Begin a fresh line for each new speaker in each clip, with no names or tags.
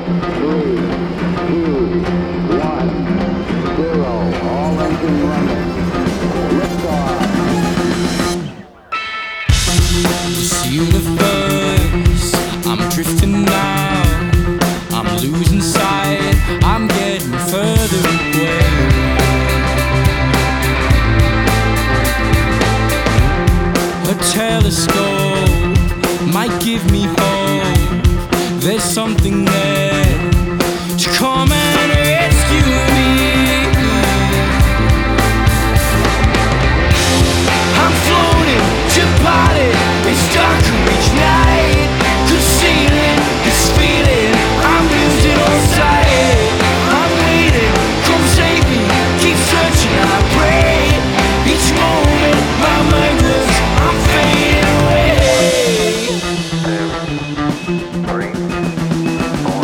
This universe, I'm drifting now. I'm losing sight, I'm getting further away. A telescope might give me hope. There's something there to come and rescue me. I'm floating to pilot, it's darker each night. Concealing this feeling, I'm losing all sight. I'm waiting, come save me, keep searching, I pray. Each moment my mind moves, I'm fading away. 7, 3, 4.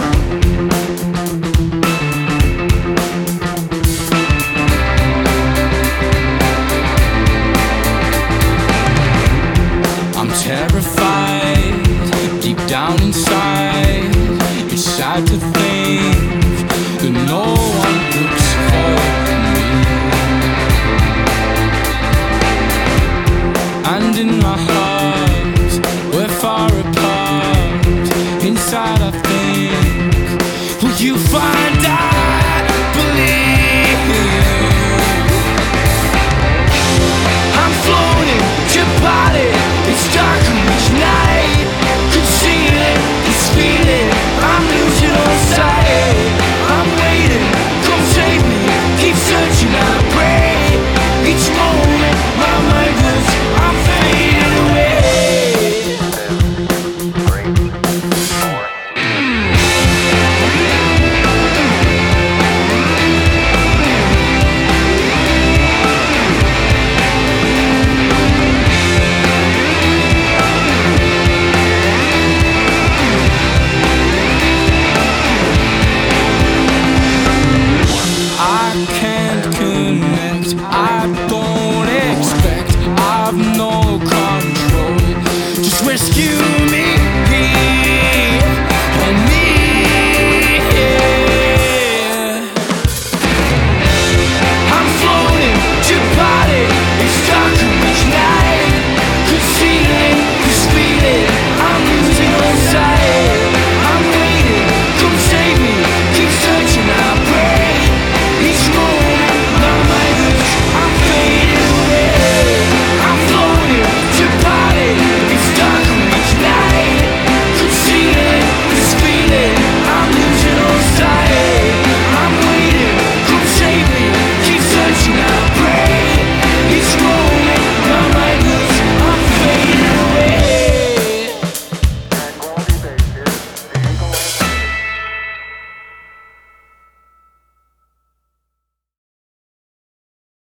I'm terrified, deep down inside. It's sad to think that no one looks for me. And in my heart